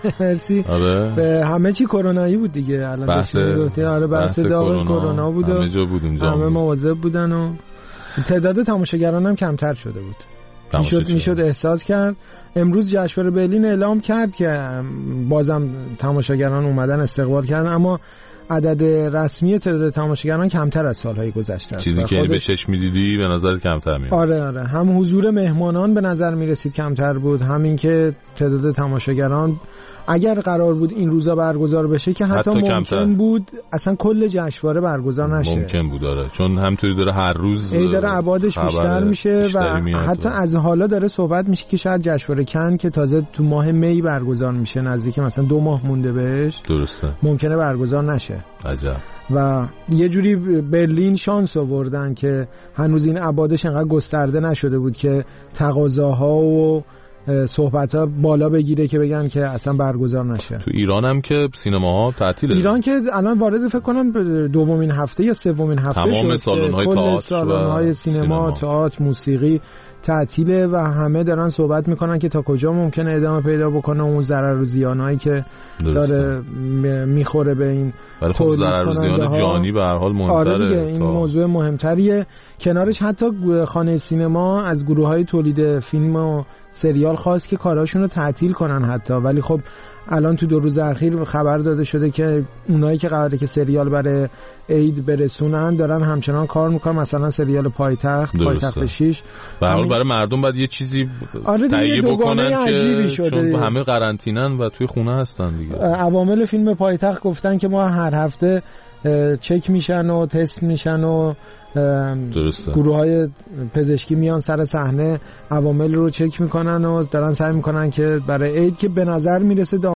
مرسی. آره. به همه چی کرونایی بود دیگه. الان بحث داغ کرونا بود و همه جا بود اونجا. همه مواظب بودن و تعداد تماشاگران هم کمتر شده بود. میشد احساس کرد. امروز جشنواره برلین اعلام کرد که بازم تماشاگران اومدن استقبال کردن، اما عدد رسمی تعداد تماشاگران کمتر از سالهای گذشته است. چیزی که به چشم می‌دیدی به نظر کمتر میاد. آره هم حضور مهمانان به نظر می‌رسید کمتر بود، همین که تعداد تماشاگران اگر قرار بود این روزا برگزار بشه که حتی ممکن کمتر بود اصلا کل جشنواره برگزار نشه. ممکن بود داره، چون همونطوری داره هر روز داره ابعادش بیشتر میشه و حتی از حالا داره صحبت میشه که شاید جشنواره کن که تازه تو ماه می برگزار میشه، نزدیک مثلا 2 ماه مونده بهش، درسته، ممکنه برگزار نشه. عجب. و یه جوری برلین شانس آوردن که هنوز این ابعادش انقدر گسترده نشده بود که تقاضاها و صحبت‌ها بالا بگیره که بگن که اصلا برگزار نشه. تو ایران هم که سینماها تعطیله. ایران که الان وارد فکر کنم دومین هفته یا سومین هفته تمام شد سالن‌های تئاتر، سالن‌های سینما، تئاتر، موسیقی تعطیله و همه دارن صحبت میکنن که تا کجا ممکنه ادامه پیدا بکنه اون ضرر و زیانایی که داره میخوره به این. ولی خب ضرر و زیان جانی به هر حال مهمتره. آره دیگه، این موضوع مهمتریه. کنارش حتی خانه سینما از گروه‌های تولید فیلم و سریال خواست که کاراشون رو تعطیل کنن حتی، ولی خب الان تو 2 روز اخیر خبر داده شده که اونایی که قراره که سریال برای عید برسونن دارن همچنان کار میکنن، مثلا سریال پایتخت 6 به هر حال برای مردم باید یه چیزی تهیه بکنن که چون همه قرنطینن و توی خونه هستن دیگه. عوامل فیلم پایتخت گفتن که ما هر هفته چک میشن و تست میشن و گروه‌های پزشکی میان سر صحنه عوامل رو چک میکنن و دارن سعی میکنن که برای عید که به نظر میرسه